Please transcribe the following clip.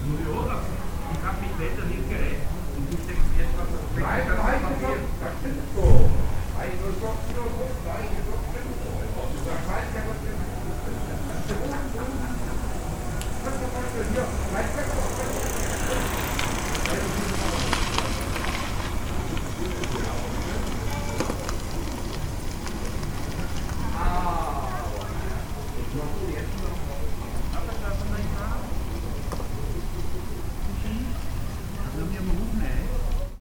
Ich habe mich leider nicht gerecht und du steckst jetzt was auf den Nein, Weg. nein, das stimmt so. Nein, nur so, nein, das stimmt so. Das weiß ja, was wir hier, nein,